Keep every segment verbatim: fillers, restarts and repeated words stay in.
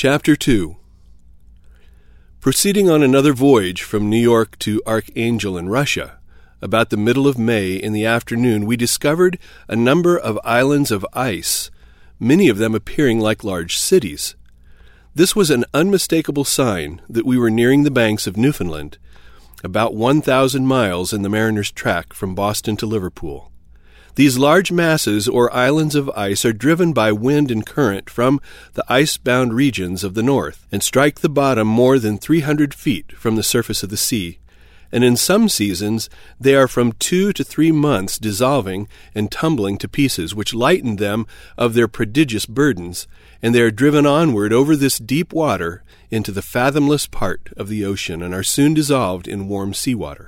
Chapter two. Proceeding on another voyage from New York to Archangel in Russia, about the middle of May in the afternoon we discovered a number of islands of ice, many of them appearing like large cities. This was an unmistakable sign that we were nearing the banks of Newfoundland, about one thousand miles in the mariner's track from Boston to Liverpool. These large masses or islands of ice are driven by wind and current from the ice-bound regions of the north and strike the bottom more than three hundred feet from the surface of the sea, and in some seasons they are from two to three months dissolving and tumbling to pieces, which lighten them of their prodigious burdens, and they are driven onward over this deep water into the fathomless part of the ocean and are soon dissolved in warm seawater.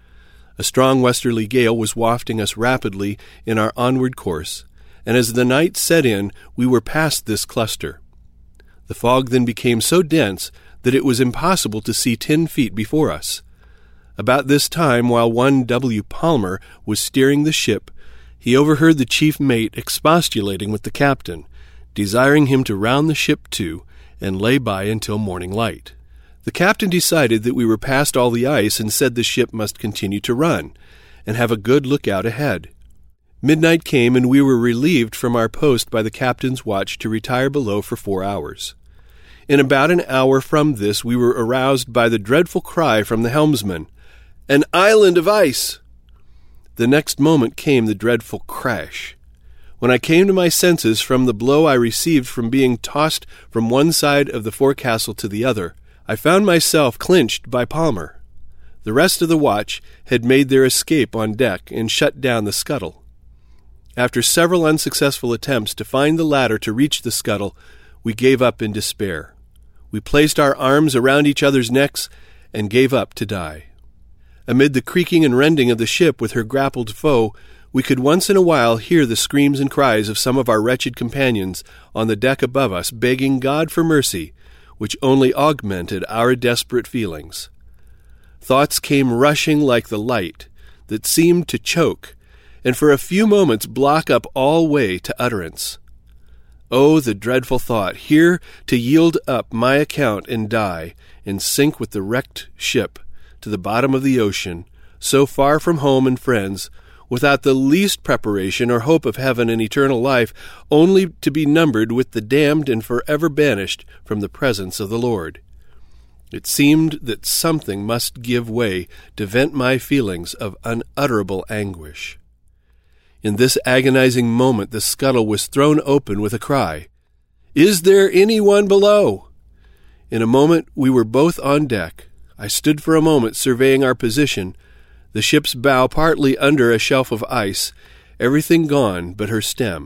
A strong westerly gale was wafting us rapidly in our onward course, and as the night set in, we were past this cluster. The fog then became so dense that it was impossible to see ten feet before us. About this time, while one W. Palmer was steering the ship, he overheard the chief mate expostulating with the captain, desiring him to round the ship to and lay by until morning light. The captain decided that we were past all the ice and said the ship must continue to run and have a good lookout ahead. Midnight came, and we were relieved from our post by the captain's watch to retire below for four hours. In about an hour from this we were aroused by the dreadful cry from the helmsman, "An island of ice!" The next moment came the dreadful crash. When I came to my senses from the blow I received from being tossed from one side of the forecastle to the other, I found myself clinched by Palmer. The rest of the watch had made their escape on deck and shut down the scuttle. After several unsuccessful attempts to find the ladder to reach the scuttle, we gave up in despair. We placed our arms around each other's necks and gave up to die. Amid the creaking and rending of the ship with her grappled foe, we could once in a while hear the screams and cries of some of our wretched companions on the deck above us, begging God for mercy, which only augmented our desperate feelings. Thoughts came rushing like the light that seemed to choke, and for a few moments block up all way to utterance. Oh, the dreadful thought, here to yield up my account and die, and sink with the wrecked ship to the bottom of the ocean, so far from home and friends, without the least preparation or hope of heaven and eternal life, only to be numbered with the damned and forever banished from the presence of the Lord. It seemed that something must give way to vent my feelings of unutterable anguish. In this agonizing moment the scuttle was thrown open with a cry, "Is there any one below?" In a moment we were both on deck. I stood for a moment surveying our position, the ship's bow partly under a shelf of ice, everything gone but her stem.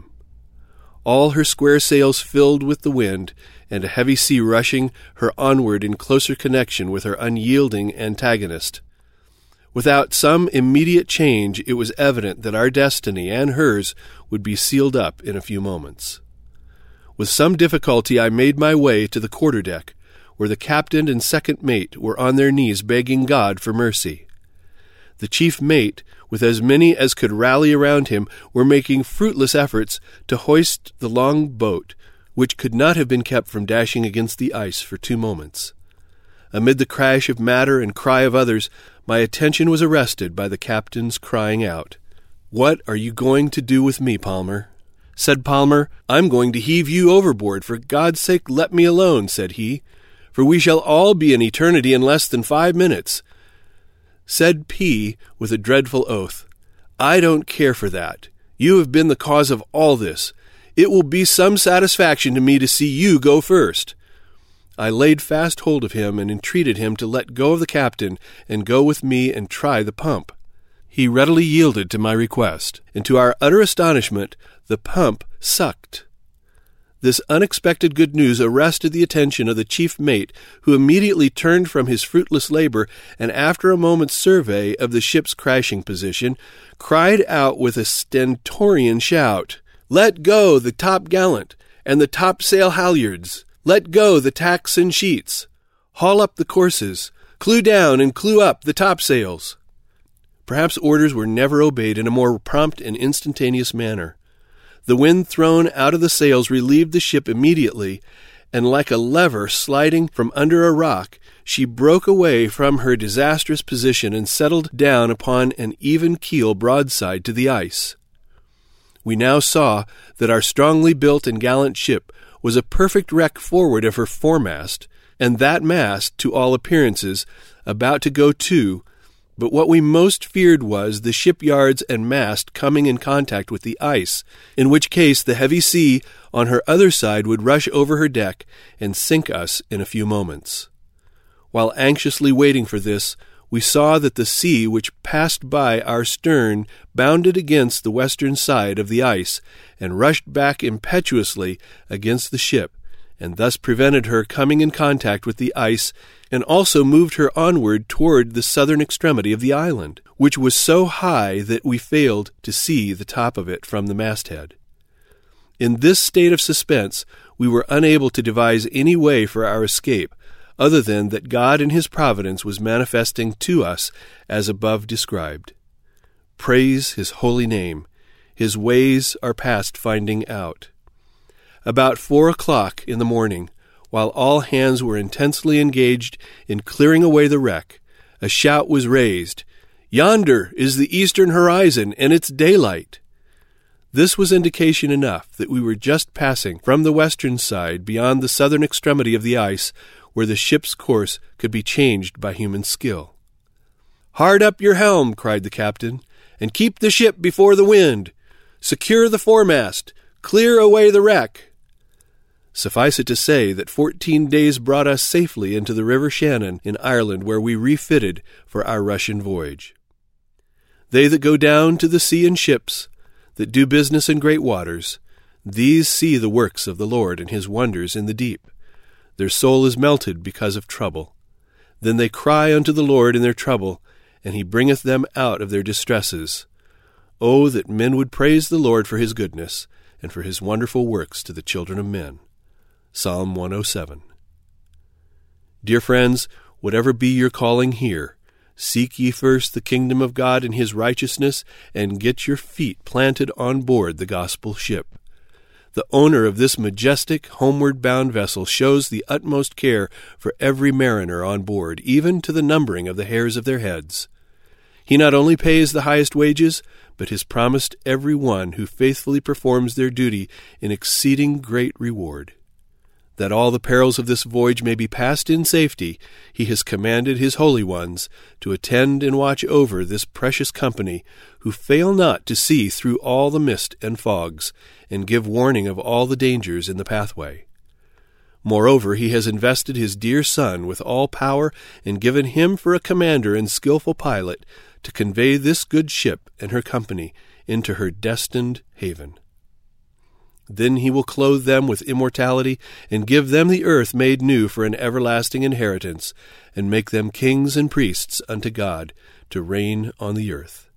All her square sails filled with the wind, and a heavy sea rushing her onward in closer connection with her unyielding antagonist. Without some immediate change, it was evident that our destiny and hers would be sealed up in a few moments. With some difficulty I made my way to the quarter-deck, where the captain and second mate were on their knees begging God for mercy. The chief mate, with as many as could rally around him, were making fruitless efforts to hoist the long boat, which could not have been kept from dashing against the ice for two moments. Amid the crash of matter and cry of others, my attention was arrested by the captain's crying out, "What are you going to do with me, Palmer?" Said Palmer, "I'm going to heave you overboard. For God's sake, let me alone," said he, "for we shall all be in eternity in less than five minutes." Said P., with a dreadful oath, "I don't care for that. You have been the cause of all this. It will be some satisfaction to me to see you go first." I laid fast hold of him and entreated him to let go of the captain and go with me and try the pump. He readily yielded to my request, and to our utter astonishment, the pump sucked. This unexpected good news arrested the attention of the chief mate, who immediately turned from his fruitless labor, and after a moment's survey of the ship's crashing position, cried out with a stentorian shout, "Let go the top-gallant and the topsail halyards! Let go the tacks and sheets! Haul up the courses! Clew down and clew up the topsails!" Perhaps orders were never obeyed in a more prompt and instantaneous manner. The wind thrown out of the sails relieved the ship immediately, and like a lever sliding from under a rock, she broke away from her disastrous position and settled down upon an even keel broadside to the ice. We now saw that our strongly built and gallant ship was a perfect wreck forward of her foremast, and that mast, to all appearances, about to go to, but what we most feared was the shipyards and mast coming in contact with the ice, in which case the heavy sea on her other side would rush over her deck and sink us in a few moments. While anxiously waiting for this, we saw that the sea which passed by our stern bounded against the western side of the ice and rushed back impetuously against the ship, and thus prevented her coming in contact with the ice, and also moved her onward toward the southern extremity of the island, which was so high that we failed to see the top of it from the masthead. In this state of suspense, we were unable to devise any way for our escape, other than that God in His providence was manifesting to us as above described. Praise His holy name. His ways are past finding out. About four o'clock in the morning, while all hands were intensely engaged in clearing away the wreck, a shout was raised, "Yonder is the eastern horizon, and it's daylight." This was indication enough that we were just passing from the western side beyond the southern extremity of the ice, where the ship's course could be changed by human skill. "Hard up your helm," cried the captain, "and keep the ship before the wind. Secure the foremast. Clear away the wreck." Suffice it to say that fourteen days brought us safely into the River Shannon in Ireland, where we refitted for our Russian voyage. They that go down to the sea in ships, that do business in great waters, these see the works of the Lord and His wonders in the deep. Their soul is melted because of trouble. Then they cry unto the Lord in their trouble, and He bringeth them out of their distresses. Oh, that men would praise the Lord for His goodness, and for His wonderful works to the children of men. Psalm one oh seven. Dear friends, whatever be your calling here, seek ye first the kingdom of God and His righteousness, and get your feet planted on board the gospel ship. The owner of this majestic, homeward-bound vessel shows the utmost care for every mariner on board, even to the numbering of the hairs of their heads. He not only pays the highest wages, but has promised every one who faithfully performs their duty an exceeding great reward. That all the perils of this voyage may be passed in safety, He has commanded His holy ones to attend and watch over this precious company, who fail not to see through all the mist and fogs, and give warning of all the dangers in the pathway. Moreover, He has invested His dear Son with all power, and given Him for a commander and skilful pilot to convey this good ship and her company into her destined haven. Then He will clothe them with immortality, and give them the earth made new for an everlasting inheritance, and make them kings and priests unto God, to reign on the earth.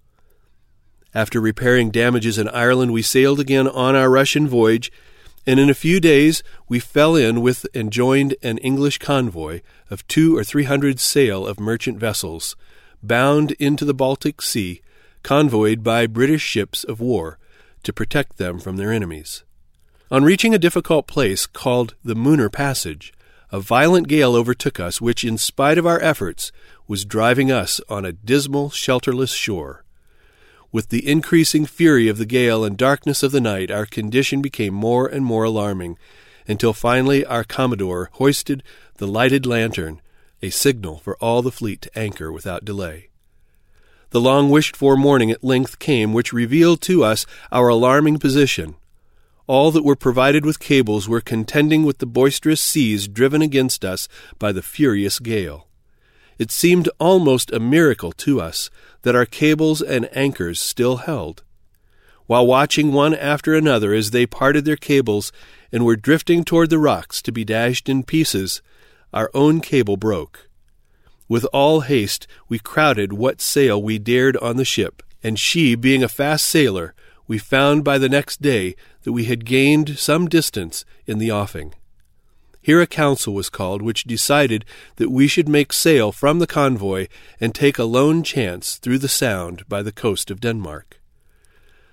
After repairing damages in Ireland, we sailed again on our Russian voyage, and in a few days we fell in with and joined an English convoy of two or three hundred sail of merchant vessels, bound into the Baltic Sea, convoyed by British ships of war, to protect them from their enemies. On reaching a difficult place called the Mooner Passage, a violent gale overtook us, which, in spite of our efforts, was driving us on a dismal, shelterless shore. With the increasing fury of the gale and darkness of the night, our condition became more and more alarming, until finally our Commodore hoisted the lighted lantern, a signal for all the fleet to anchor without delay. The long-wished-for morning at length came, which revealed to us our alarming position. All that were provided with cables were contending with the boisterous seas driven against us by the furious gale. It seemed almost a miracle to us that our cables and anchors still held. While watching one after another as they parted their cables and were drifting toward the rocks to be dashed in pieces, our own cable broke. With all haste we crowded what sail we dared on the ship, and she, being a fast sailer, we found by the next day that we had gained some distance in the offing. Here a council was called, which decided that we should make sail from the convoy and take a lone chance through the Sound by the coast of Denmark.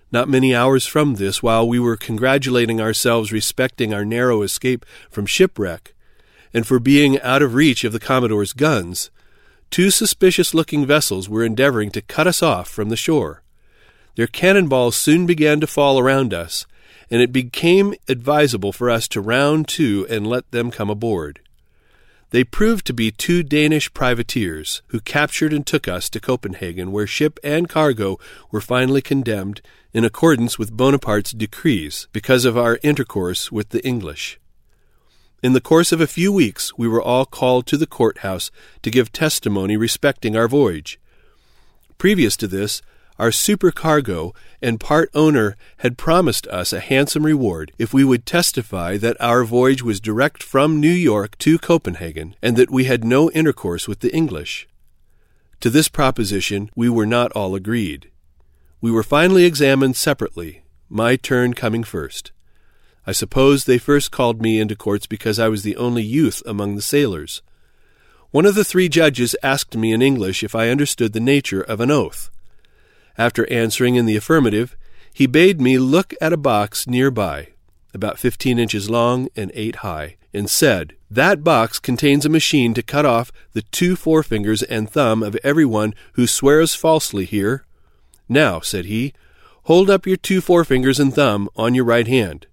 Not many hours from this, while we were congratulating ourselves respecting our narrow escape from shipwreck, and for being out of reach of the Commodore's guns, two suspicious-looking vessels were endeavoring to cut us off from the shore. Their cannonballs soon began to fall around us, and it became advisable for us to round to and let them come aboard. They proved to be two Danish privateers, who captured and took us to Copenhagen, where ship and cargo were finally condemned in accordance with Bonaparte's decrees because of our intercourse with the English. In the course of a few weeks, we were all called to the courthouse to give testimony respecting our voyage. Previous to this, our supercargo and part owner had promised us a handsome reward if we would testify that our voyage was direct from New York to Copenhagen, and that we had no intercourse with the English. To this proposition we were not all agreed. We were finally examined separately, my turn coming first. I suppose they first called me into courts because I was the only youth among the sailors. One of the three judges asked me in English if I understood the nature of an oath. After answering in the affirmative, he bade me look at a box near by, about fifteen inches long and eight high, and said, "That box contains a machine to cut off the two forefingers and thumb of every one who swears falsely here. Now," said he, "hold up your two forefingers and thumb on your right hand."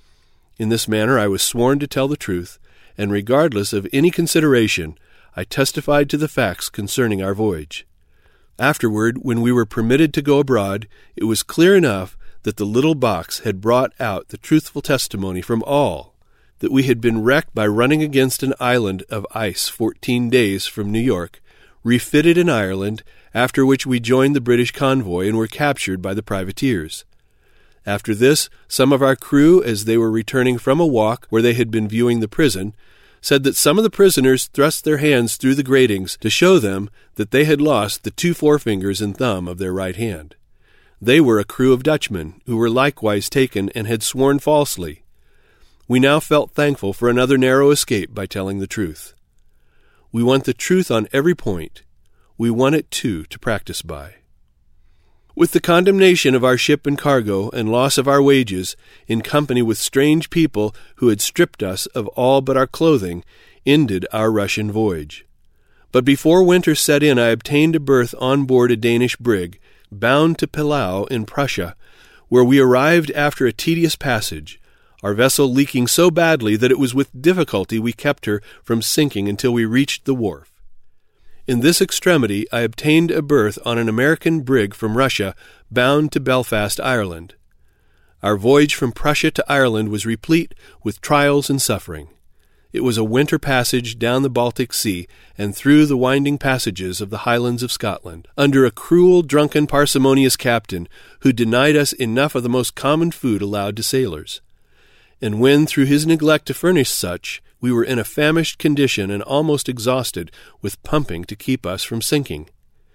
In this manner I was sworn to tell the truth, and regardless of any consideration, I testified to the facts concerning our voyage. Afterward, when we were permitted to go abroad, it was clear enough that the little box had brought out the truthful testimony from all, that we had been wrecked by running against an island of ice fourteen days from New York, refitted in Ireland, after which we joined the British convoy and were captured by the privateers. After this, some of our crew, as they were returning from a walk where they had been viewing the prison, said that some of the prisoners thrust their hands through the gratings to show them that they had lost the two forefingers and thumb of their right hand. They were a crew of Dutchmen, who were likewise taken and had sworn falsely. We now felt thankful for another narrow escape by telling the truth. We want the truth on every point. We want it, too, to practice by. With the condemnation of our ship and cargo and loss of our wages, in company with strange people who had stripped us of all but our clothing, ended our Russian voyage. But before winter set in, I obtained a berth on board a Danish brig, bound to Pillau in Prussia, where we arrived after a tedious passage, our vessel leaking so badly that it was with difficulty we kept her from sinking until we reached the wharf. In this extremity I obtained a berth on an American brig from Russia, bound to Belfast, Ireland. Our voyage from Prussia to Ireland was replete with trials and suffering. It was a winter passage down the Baltic Sea and through the winding passages of the Highlands of Scotland, under a cruel, drunken, parsimonious captain who denied us enough of the most common food allowed to sailors. And when, through his neglect to furnish such, we were in a famished condition and almost exhausted with pumping to keep us from sinking,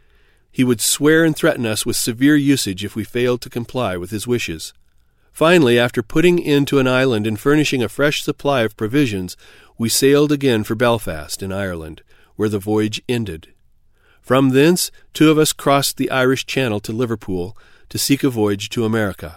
he would swear and threaten us with severe usage if we failed to comply with his wishes. Finally, after putting into an island and furnishing a fresh supply of provisions, we sailed again for Belfast in Ireland, where the voyage ended. From thence, two of us crossed the Irish Channel to Liverpool to seek a voyage to America.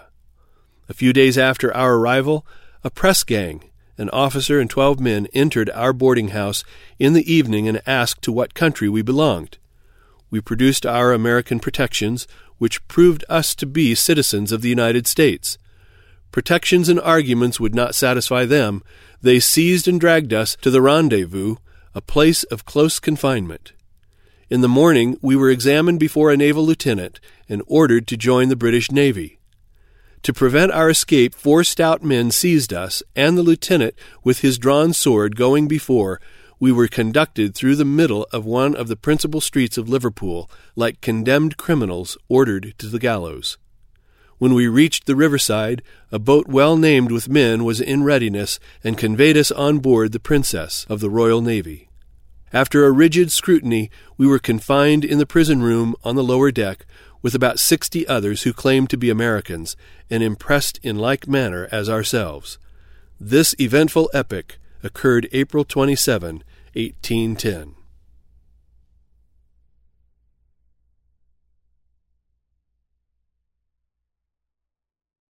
A few days after our arrival, a press gang, an officer and twelve men, entered our boarding-house in the evening and asked to what country we belonged. We produced our American protections, which proved us to be citizens of the United States. Protections and arguments would not satisfy them. They seized and dragged us to the Rendezvous, a place of close confinement. In the morning we were examined before a naval lieutenant and ordered to join the British Navy. To prevent our escape, four stout men seized us, and the lieutenant, with his drawn sword, going before, we were conducted through the middle of one of the principal streets of Liverpool, like condemned criminals ordered to the gallows. When we reached the riverside, a boat well named with men was in readiness, and conveyed us on board the Princess of the Royal Navy. After a rigid scrutiny, we were confined in the prison room on the lower deck, with about sixty others who claimed to be Americans, and impressed in like manner as ourselves. This eventful epoch occurred April twenty-seventh, eighteen ten.